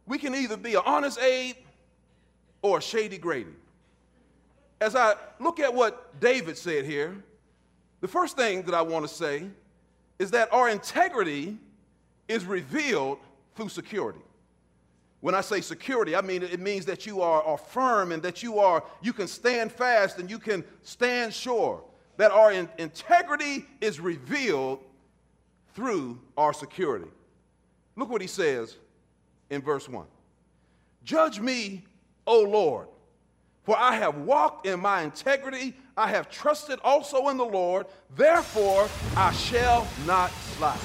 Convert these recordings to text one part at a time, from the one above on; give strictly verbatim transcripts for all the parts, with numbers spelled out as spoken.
we can either be an honest Abe or a shady Grady. As I look at what David said here, the first thing that I want to say is that our integrity is revealed through security. When I say security, I mean it means that you are, are firm and that you are you can stand fast and you can stand sure. That our in- integrity is revealed through our security. Look what he says in verse one. Judge me, O Lord, for I have walked in my integrity. I have trusted also in the Lord. Therefore, I shall not slide.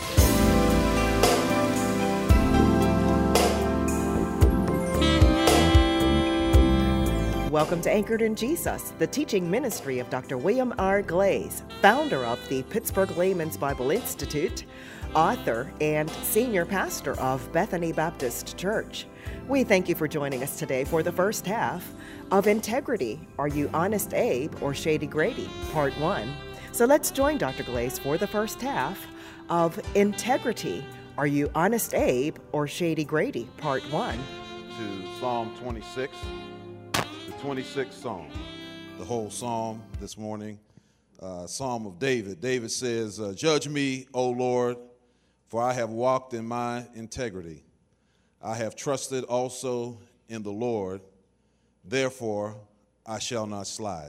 Welcome to Anchored in Jesus, the teaching ministry of Doctor William R. Glaze, founder of the Pittsburgh Layman's Bible Institute, author and senior pastor of Bethany Baptist Church. We thank you for joining us today for the first half of Integrity. Are you Honest Abe or Shady Grady? Part one. So let's join Doctor Glaze for the first half of Integrity. Are you Honest Abe or Shady Grady? Part one. To Psalm twenty-six. twenty-sixth Psalm, the whole Psalm this morning, uh, Psalm of David. David says, uh, Judge me, O Lord, for I have walked in my integrity. I have trusted also in the Lord, therefore I shall not slide.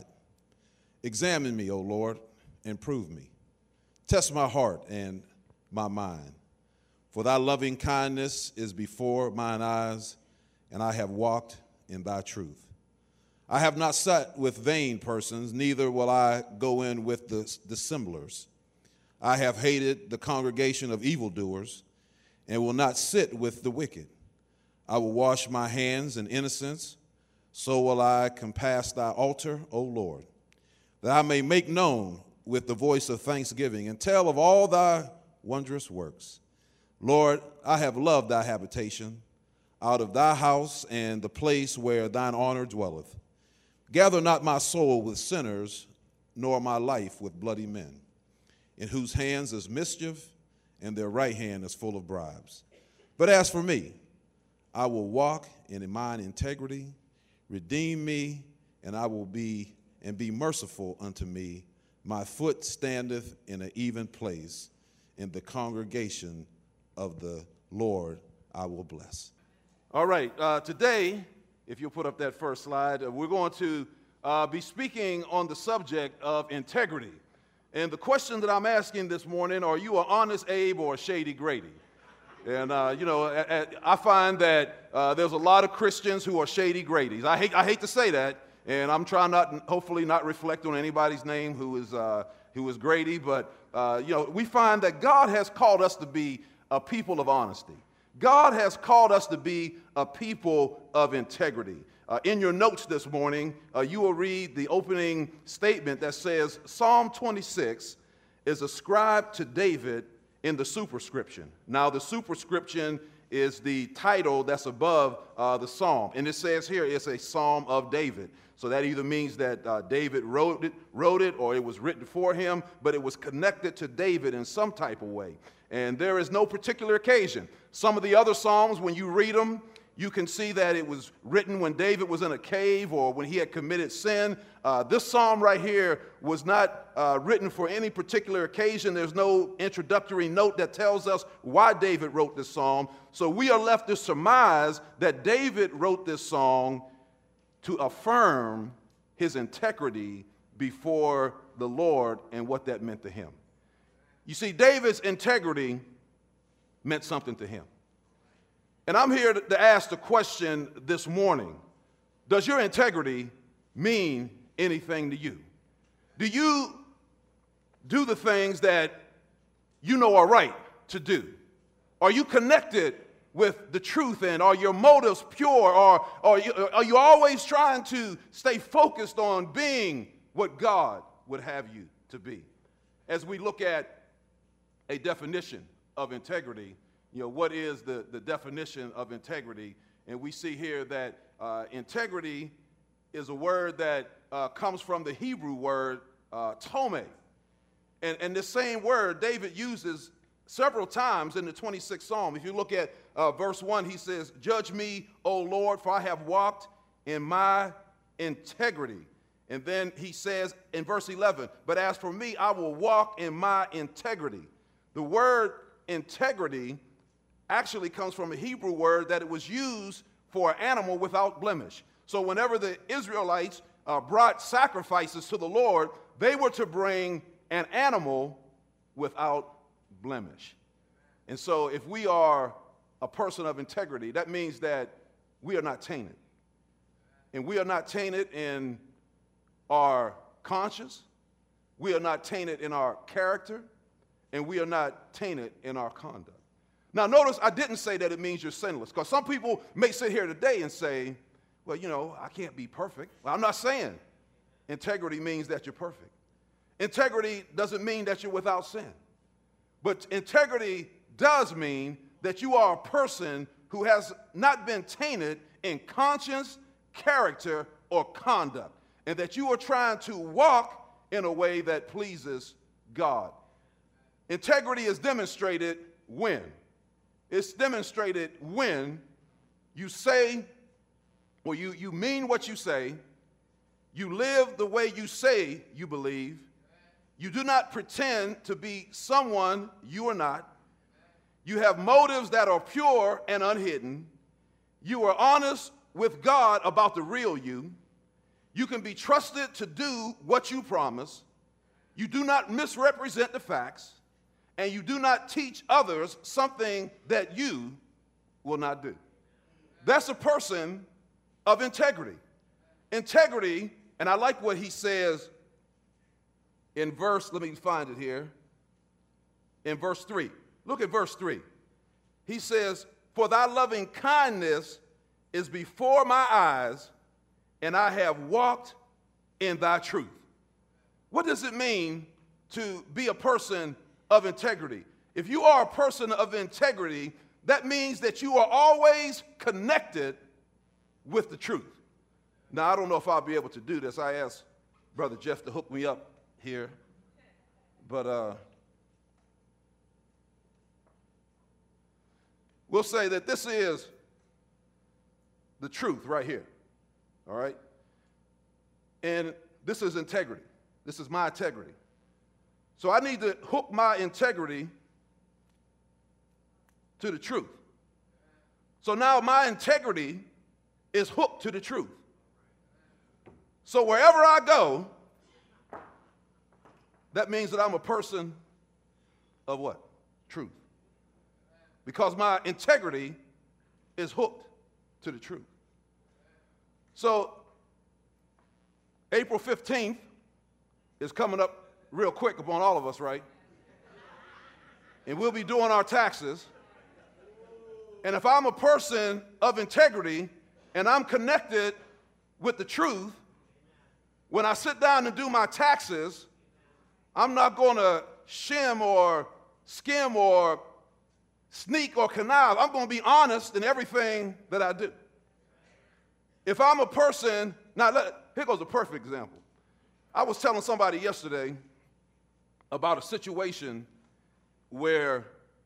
Examine me, O Lord, and prove me. Test my heart and my mind. For thy loving kindness is before mine eyes, and I have walked in thy truth. I have not sat with vain persons, neither will I go in with the dissemblers. I have hated the congregation of evildoers, and will not sit with the wicked. I will wash my hands in innocence, so will I compass thy altar, O Lord, that I may make known with the voice of thanksgiving, and tell of all thy wondrous works. Lord, I have loved thy habitation, out of thy house and the place where thine honor dwelleth. Gather not my soul with sinners, nor my life with bloody men, in whose hands is mischief, and their right hand is full of bribes. But as for me, I will walk in mine integrity. Redeem me, and I will be and be merciful unto me. My foot standeth in an even place. In the congregation of the Lord I will bless. All right, uh, today, if you'll put up that first slide, uh, we're going to uh, be speaking on the subject of integrity. And the question that I'm asking this morning, are you an honest Abe or a shady Grady? And, uh, you know, a, a, I find that uh, there's a lot of Christians who are shady Gradys. I hate, I hate to say that, and I'm trying not, hopefully not reflect on anybody's name who is, uh, who is Grady, but, uh, you know, we find that God has called us to be a people of honesty. God has called us to be a people of integrity. Uh, in your notes this morning, uh, you will read the opening statement that says, Psalm twenty-six is ascribed to David in the superscription. Now, the superscription is the title that's above uh, the psalm. And it says here it's a psalm of David. So that either means that uh, David wrote it, wrote it or it was written for him, but it was connected to David in some type of way. And there is no particular occasion. Some of the other psalms, when you read them, you can see that it was written when David was in a cave or when he had committed sin. Uh, this psalm right here was not uh, written for any particular occasion. There's no introductory note that tells us why David wrote this psalm. So we are left to surmise that David wrote this song to affirm his integrity before the Lord and what that meant to him. You see, David's integrity meant something to him. And I'm here to ask the question this morning, does your integrity mean anything to you? Do you do the things that you know are right to do? Are you connected with the truth, and are your motives pure, or, or are you always trying to stay focused on being what God would have you to be? As we look at a definition of integrity, you know, what is the, the definition of integrity? And we see here that uh, integrity is a word that uh, comes from the Hebrew word uh, tome. And, and this same word David uses several times in the twenty-sixth Psalm. If you look at uh, verse one, he says, "Judge me, O Lord, for I have walked in my integrity." And then he says in verse eleven, "But as for me, I will walk in my integrity." The word integrity actually comes from a Hebrew word that it was used for an animal without blemish. So whenever the Israelites uh, brought sacrifices to the Lord, they were to bring an animal without blemish. And so if we are a person of integrity, that means that we are not tainted. And we are not tainted in our conscience, we are not tainted in our character, and we are not tainted in our conduct. Now notice I didn't say that it means you're sinless, because some people may sit here today and say, well, you know, I can't be perfect. Well, I'm not saying integrity means that you're perfect. Integrity doesn't mean that you're without sin. But integrity does mean that you are a person who has not been tainted in conscience, character, or conduct, and that you are trying to walk in a way that pleases God. Integrity is demonstrated when? It's demonstrated when you say, or you, you mean what you say, you live the way you say you believe, you do not pretend to be someone you are not, you have motives that are pure and unhidden, you are honest with God about the real you, you can be trusted to do what you promise, you do not misrepresent the facts, and you do not teach others something that you will not do. That's a person of integrity. Integrity, and I like what he says in verse, let me find it here, in verse three. Look at verse three. He says, "For thy loving kindness is before my eyes, and I have walked in thy truth." What does it mean to be a person of integrity? If you are a person of integrity, that means that you are always connected with the truth. Now, I don't know if I'll be able to do this. I asked Brother Jeff to hook me up here, but uh, we'll say that this is the truth right here, all right? And this is integrity. This is my integrity. So I need to hook my integrity to the truth. So now my integrity is hooked to the truth. So wherever I go, that means that I'm a person of what? Truth. Because my integrity is hooked to the truth. So April fifteenth is coming up real quick upon all of us, right? And we'll be doing our taxes. And if I'm a person of integrity and I'm connected with the truth, when I sit down and do my taxes, I'm not going to shim or skim or sneak or connive. I'm going to be honest in everything that I do. If I'm a person, now let, here goes a perfect example. I was telling somebody yesterday about a situation where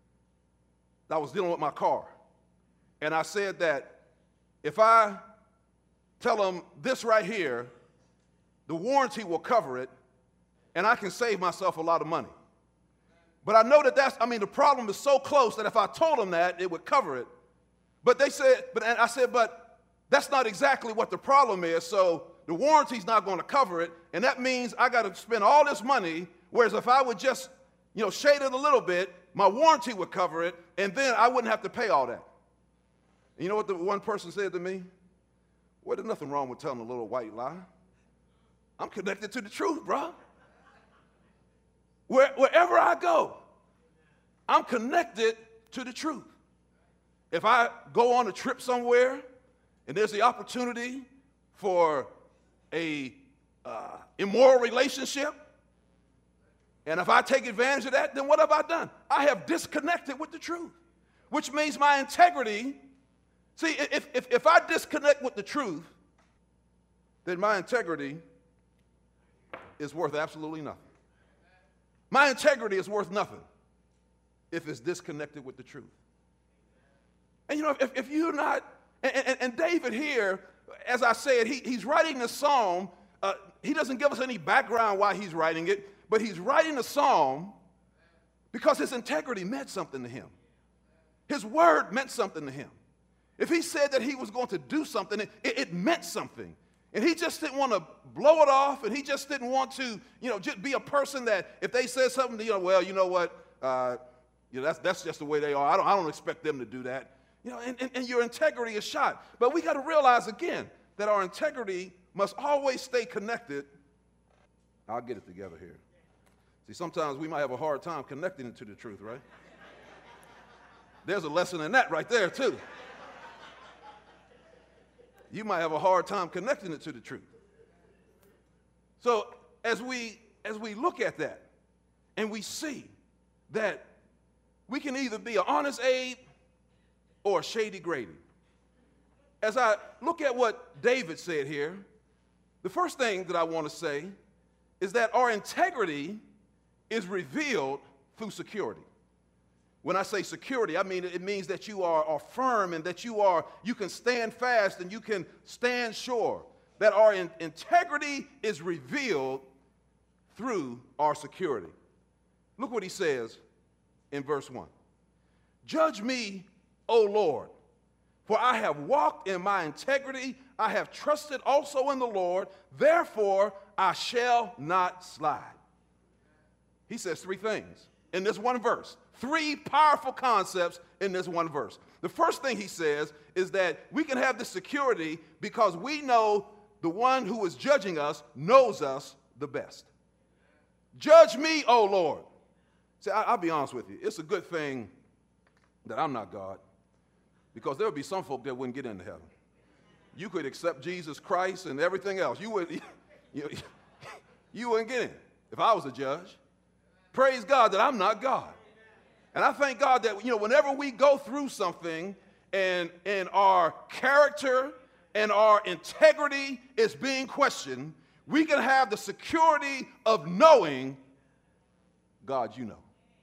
I was dealing with my car. And I said that if I tell them this right here, the warranty will cover it, and I can save myself a lot of money. But I know that that's, I mean, the problem is so close that if I told them that, it would cover it. But they said, but and I said, but that's not exactly what the problem is, so the warranty's not going to cover it, and that means I got to spend all this money, whereas if I would just, you know, shade it a little bit, my warranty would cover it, and then I wouldn't have to pay all that. And you know what the one person said to me? Well, there's nothing wrong with telling a little white lie. I'm connected to the truth, bro. Where, wherever I go, I'm connected to the truth. If I go on a trip somewhere and there's the opportunity for a uh, immoral relationship, and if I take advantage of that, then what have I done? I have disconnected with the truth, which means my integrity. See, if, if, if I disconnect with the truth, then my integrity is worth absolutely nothing. My integrity is worth nothing. if it's disconnected with the truth. And you know, if, if you're not, and, and, and David here, as I said, he, he's writing the psalm. Uh, he doesn't give us any background why he's writing it, but he's writing the psalm because his integrity meant something to him. His word meant something to him. If he said that he was going to do something, it, it meant something. And he just didn't want to blow it off, and he just didn't want to, you know, just be a person that if they said something, you know, well, you know what, uh, you know, that's, that's just the way they are. I don't, I don't expect them to do that. You know, and, and, and your integrity is shot. But we got to realize, again, that our integrity must always stay connected. I'll get it together here. See, sometimes we might have a hard time connecting it to the truth, right? There's a lesson in that right there, too. You might have a hard time connecting it to the truth. So as we as we look at that and we see that we can either be an honest Abe or a shady Grady. As I look at what David said here, the first thing that I want to say is that our integrity is revealed through security. When I say security, I mean it means that you are, are firm and that you are you can stand fast and you can stand sure. That our in, integrity is revealed through our security. Look what he says in verse one. Judge me, O Lord, for I have walked in my integrity. I have trusted also in the Lord. Therefore, I shall not slide. He says three things in this one verse. Three powerful concepts in this one verse. The first thing he says is that we can have the security because we know the one who is judging us knows us the best. Judge me, O Lord. See, I, I'll be honest with you. It's a good thing that I'm not God, because there would be some folk that wouldn't get into heaven. You could accept Jesus Christ and everything else. You, would, you, you wouldn't get in if I was a judge. Praise God that I'm not God. And I thank God that, you know, whenever we go through something and, and our character and our integrity is being questioned, we can have the security of knowing, God, you know.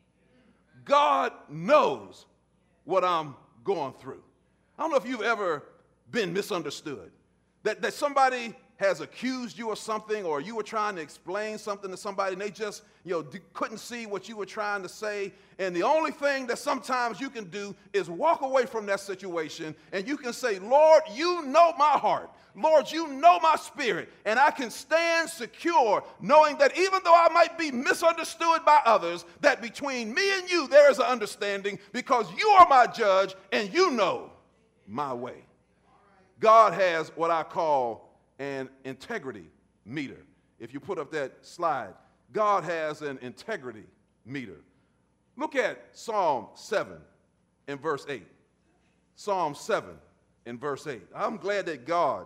God knows what I'm going through. I don't know if you've ever been misunderstood, that, that somebody has accused you of something, or you were trying to explain something to somebody and they just, you know, d- couldn't see what you were trying to say. And the only thing that sometimes you can do is walk away from that situation and you can say, Lord, you know my heart. Lord, you know my spirit. And I can stand secure knowing that even though I might be misunderstood by others, that between me and you there is an understanding because you are my judge and you know my way. God has what I call an integrity meter. If you put up that slide, God has an integrity meter. Look at Psalm seven and verse eight. Psalm seven and verse eight. I'm glad that God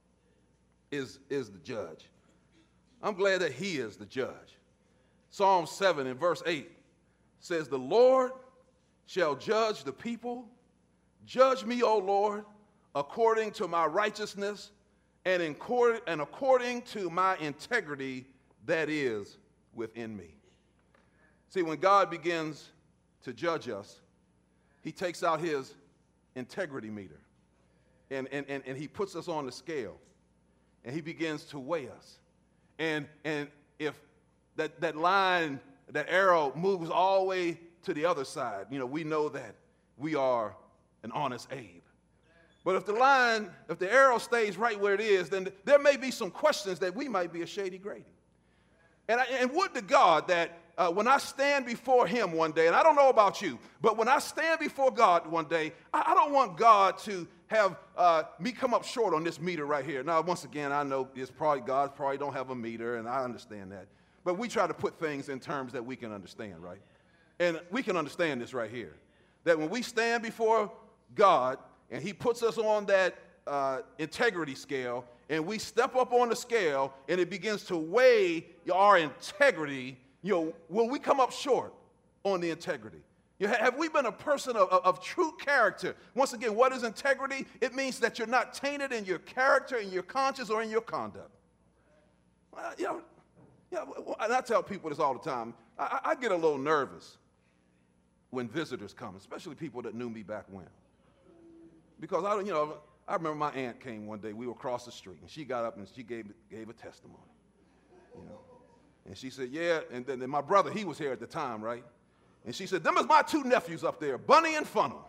is, is the judge. I'm glad that he is the judge. Psalm seven and verse eight says, the Lord shall judge the people. Judge me, O Lord, according to my righteousness and, in court, and according to my integrity that is within me. See, when God begins to judge us, he takes out his integrity meter and, and, and, and he puts us on the scale and he begins to weigh us. And, and if that, that line, that arrow moves all the way to the other side, you know, we know that we are an honest Abe. But if the line, if the arrow stays right where it is, then there may be some questions that we might be a shady Grady. And, I, and would to God that uh, when I stand before him one day, and I don't know about you, but when I stand before God one day, I, I don't want God to have uh, me come up short on this meter right here. Now, once again, I know it's probably God probably don't have a meter, and I understand that. But we try to put things in terms that we can understand, right? And we can understand this right here, that when we stand before God, and he puts us on that uh, integrity scale, and we step up on the scale, and it begins to weigh our integrity. You know, will we come up short on the integrity? You know, have we been a person of, of, of true character? Once again, what is integrity? It means that you're not tainted in your character, in your conscience, or in your conduct. Well, you know, you know, and I tell people this all the time. I, I get a little nervous when visitors come, especially people that knew me back when. Because, I, you know, I remember my aunt came one day. We were across the street, and she got up and she gave, gave a testimony, you know. And she said, yeah, and then and my brother, he was here at the time, right? And she said, them is my two nephews up there, Bunny and Funnel.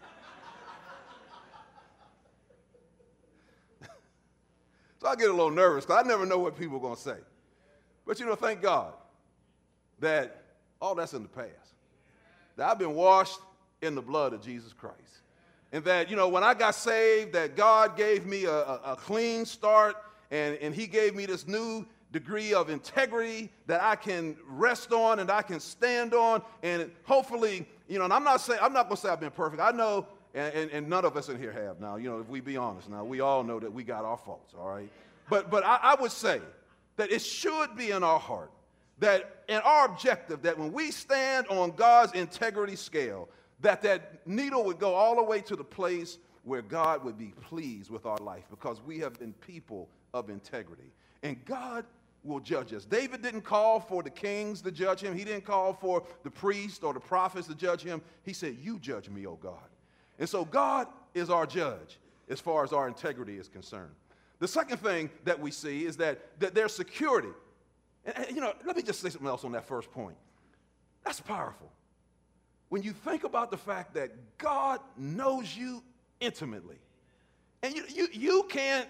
So I get a little nervous because I never know what people are going to say. But, you know, thank God that all that's in the past. That I've been washed in the blood of Jesus Christ. And that, you know, when I got saved, that God gave me a, a, a clean start, and, and he gave me this new degree of integrity that I can rest on and I can stand on. And hopefully, you know, and I'm not saying, I'm not going to say I've been perfect. I know, and, and, and none of us in here have now, you know, if we be honest now, we all know that we got our faults, all right? But, but I, I would say that it should be in our heart that, and our objective, that when we stand on God's integrity scale, that that needle would go all the way to the place where God would be pleased with our life, because we have been people of integrity. And God will judge us. David didn't call for the kings to judge him. He didn't call for the priests or the prophets to judge him. He said, you judge me, O God. And so God is our judge as far as our integrity is concerned. The second thing that we see is that, that there's security. And, and, you know, let me just say something else on that first point. That's powerful. When you think about the fact that God knows you intimately, and you, you, you can't,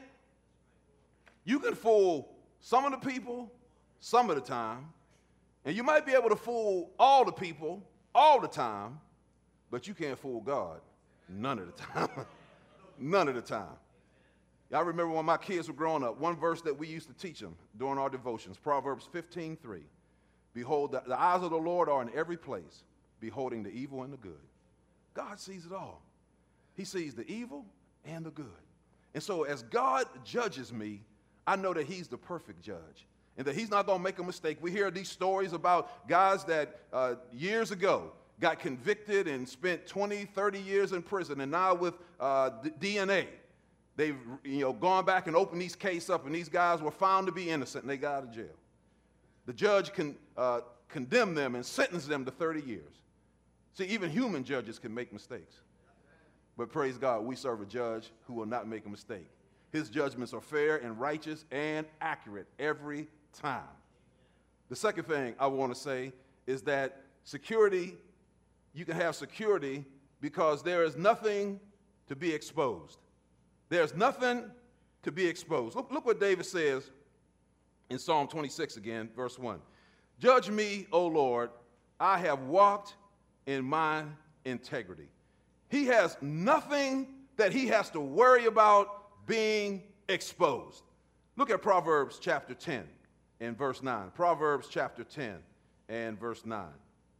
you can fool some of the people some of the time, and you might be able to fool all the people all the time, but you can't fool God none of the time. None of the time. I remember when my kids were growing up, one verse that we used to teach them during our devotions, Proverbs fifteen three. Behold, the, the eyes of the Lord are in every place, beholding the evil and the good. God sees it all. He sees the evil and the good. And so as God judges me, I know that he's the perfect judge and that he's not going to make a mistake. We hear these stories about guys that uh, years ago got convicted and spent twenty, thirty years in prison, and now with uh, D N A, they've you know, gone back and opened these cases up, and these guys were found to be innocent, and they got out of jail. The judge can uh, condemn them and sentence them to thirty years. See, even human judges can make mistakes. But praise God, we serve a judge who will not make a mistake. His judgments are fair and righteous and accurate every time. The second thing I want to say is that security, you can have security because there is nothing to be exposed. There's nothing to be exposed. Look, look what David says in Psalm twenty-six again, verse one. Judge me, O Lord, I have walked in my integrity. He has nothing that he has to worry about being exposed. Look at Proverbs chapter ten and verse nine. Proverbs chapter ten and verse nine.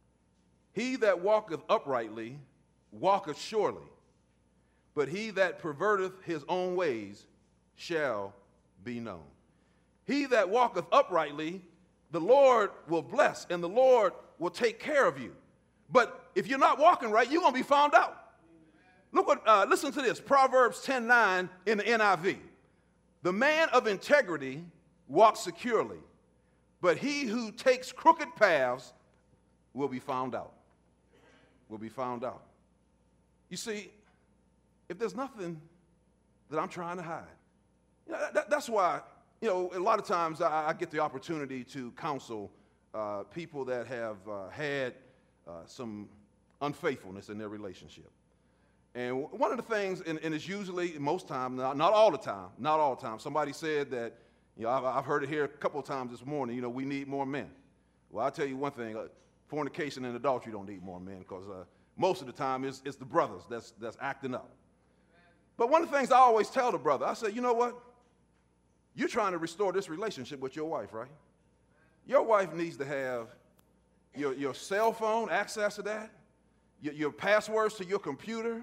He that walketh uprightly walketh surely, but he that perverteth his own ways shall be known. He that walketh uprightly, the Lord will bless, and the Lord will take care of you. But if you're not walking right, you're going to be found out. Look what, uh, listen to this, Proverbs ten nine in the N I V. The man of integrity walks securely, but he who takes crooked paths will be found out. Will be found out. You see, if there's nothing that I'm trying to hide, you know, that, that's why, you know, a lot of times I, I get the opportunity to counsel uh, people that have uh, had uh, some unfaithfulness in their relationship. And one of the things, and, and it's usually, most time, not, not all the time, not all the time, somebody said that, you know, I've, I've heard it here a couple of times this morning, you know, we need more men. Well, I'll tell you one thing, uh, fornication and adultery don't need more men, because uh, most of the time it's, it's the brothers that's, that's acting up. But one of the things I always tell the brother, I say, you know what? You're trying to restore this relationship with your wife, right? Your wife needs to have your, your cell phone, access to that, your, your passwords to your computer,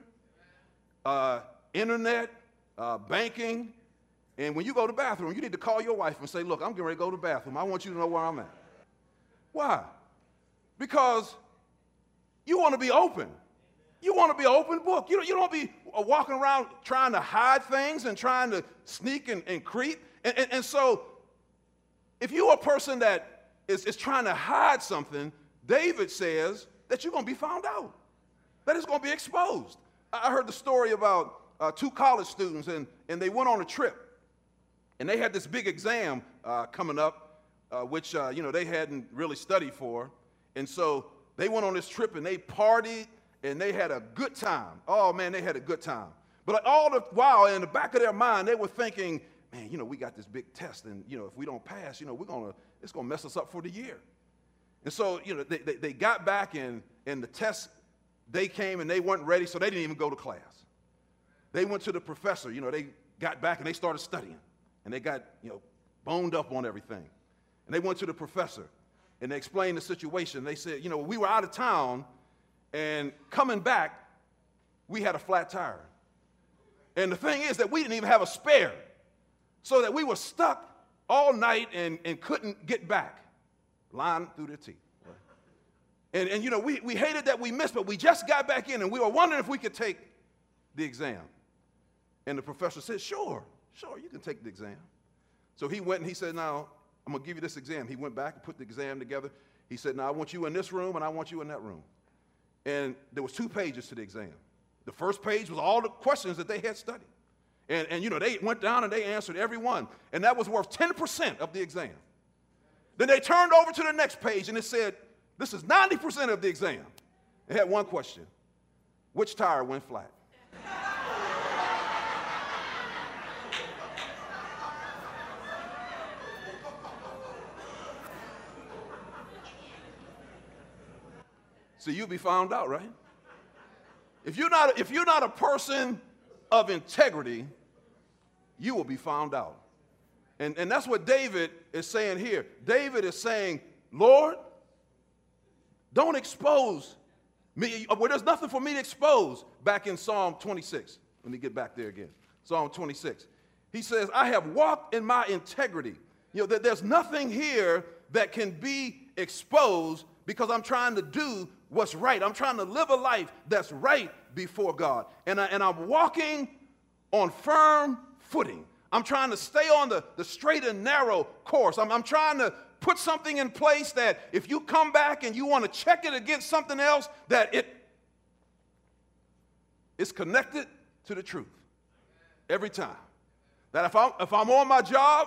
uh, internet, uh, banking. And when you go to the bathroom, you need to call your wife and say, look, I'm getting ready to go to the bathroom. I want you to know where I'm at. Why? Because you want to be open. You want to be an open book. You don't, you don't be walking around trying to hide things and trying to sneak and, and creep. And, and, and so if you're a person that is, is trying to hide something, David says that you're going to be found out. that it's going to be exposed. I heard the story about uh, two college students, and, and they went on a trip, and they had this big exam uh, coming up, uh, which, uh, you know, they hadn't really studied for. And so they went on this trip, and they partied, and they had a good time. Oh, man, they had a good time. But all the while, in the back of their mind, they were thinking, man, you know, we got this big test, and, you know, if we don't pass, you know, we're gonna, it's going to mess us up for the year. And so, you know, they, they, they got back, and, and the test, they came, and they weren't ready, so they didn't even go to class. They went to the professor. You know, they got back, and they started studying, and they got, you know, boned up on everything. And they went to the professor, and they explained the situation. They said, you know, we were out of town, and coming back, we had a flat tire. And the thing is that we didn't even have a spare, so that we were stuck all night and, and couldn't get back, lying through their teeth. Right? And, and, you know, we, we hated that we missed, but we just got back in, and we were wondering if we could take the exam. And the professor said, sure, sure, you can take the exam. So he went and he said, now, I'm going to give you this exam. He went back and put the exam together. He said, now, I want you in this room, and I want you in that room. And there was two pages to the exam. The first page was all the questions that they had studied. And, and, you know, they went down and they answered every one. And that was worth ten percent of the exam. Then they turned over to the next page, and it said, this is ninety percent of the exam. It had one question. Which tire went flat? So you'll be found out, right? If you're not, if you're not a person of integrity, you will be found out. And, and that's what David is saying here. David is saying, Lord, don't expose me. Well, there's nothing for me to expose. Back in Psalm twenty-six. Let me get back there again. Psalm twenty-six. He says, I have walked in my integrity. You know, that there's nothing here that can be exposed because I'm trying to do what's right. I'm trying to live a life that's right before God. And, I, and I'm walking on firm footing. I'm trying to stay on the, the straight and narrow course. I'm, I'm trying to put something in place that if you come back and you want to check it against something else, that it is connected to the truth every time. That if I'm, if I'm on my job,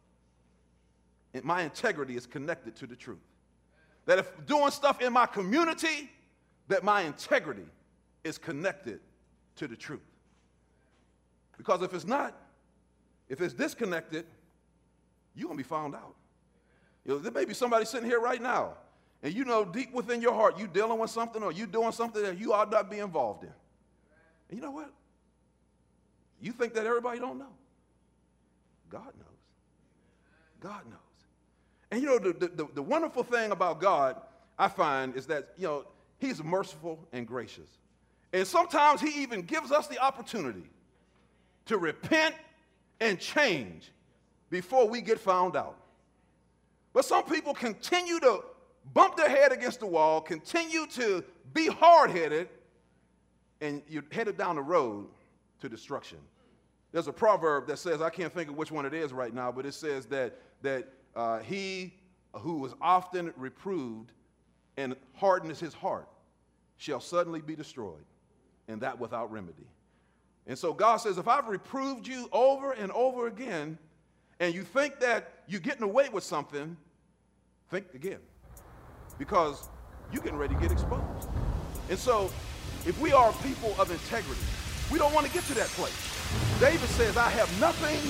my integrity is connected to the truth. That if doing stuff in my community, that my integrity is connected to the truth. Because if it's not, if it's disconnected, you're going to be found out. You know, there may be somebody sitting here right now, and you know deep within your heart, you dealing with something or you doing something that you ought not be involved in. And you know what? You think that everybody don't know. God knows. God knows. And, you know, the, the, the wonderful thing about God, I find, is that, you know, he's merciful and gracious. And sometimes he even gives us the opportunity to repent and change before we get found out. But some people continue to bump their head against the wall, continue to be hard-headed, and you're headed down the road to destruction. There's a proverb that says, I can't think of which one it is right now, but it says that, that Uh, he who was often reproved and hardens his heart shall suddenly be destroyed, and that without remedy. And so God says, if I've reproved you over and over again, and you think that you're getting away with something, think again, because you're getting ready to get exposed. And so if we are people of integrity, we don't want to get to that place. David says, I have nothing.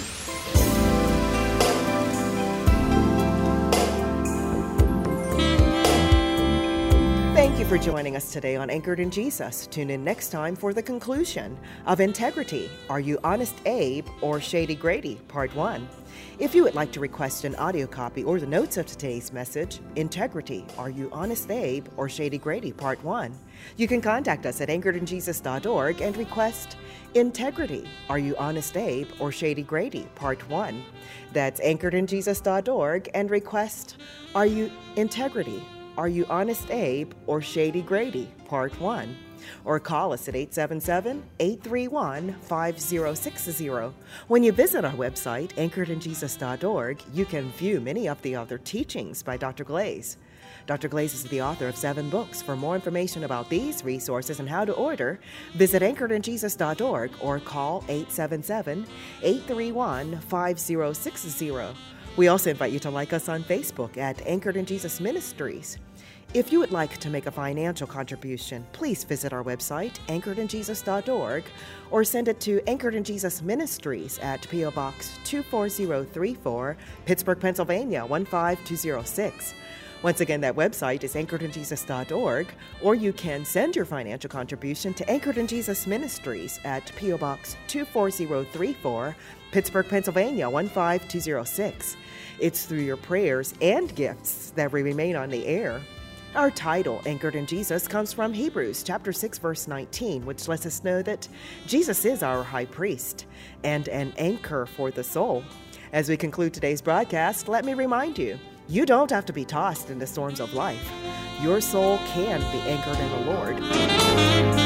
Thank you for joining us today on Anchored in Jesus. Tune in next time for the conclusion of Integrity. Are you Honest Abe or Shady Grady? Part one. If you would like to request an audio copy or the notes of today's message, Integrity, Are You Honest Abe or Shady Grady? Part one, you can contact us at anchored in jesus dot org and request Integrity, Are You Honest Abe or Shady Grady? Part one. That's anchored in jesus dot org and request Are You Integrity, Are You Honest Abe or Shady Grady? Part one. Or call us at eight seven seven, eight three one, five zero six zero. When you visit our website, anchored in jesus dot org, you can view many of the other teachings by Doctor Glaze. Doctor Glaze is the author of seven books. For more information about these resources and how to order, visit anchored in jesus dot org or call eight seven seven, eight three one, five zero six zero. We also invite you to like us on Facebook at Anchored in Jesus Ministries. If you would like to make a financial contribution, please visit our website, anchored in jesus dot org, or send it to Anchored in Jesus Ministries at P O Box two four zero three four, Pittsburgh, Pennsylvania one five two zero six. Once again, that website is anchored in jesus dot org, or you can send your financial contribution to Anchored in Jesus Ministries at P O Box two four zero three four, Pittsburgh, Pennsylvania one five two zero six. It's through your prayers and gifts that we remain on the air. Our title, Anchored in Jesus, comes from Hebrews chapter six, verse nineteen, which lets us know that Jesus is our high priest and an anchor for the soul. As we conclude today's broadcast, let me remind you, you don't have to be tossed in the storms of life. Your soul can be anchored in the Lord.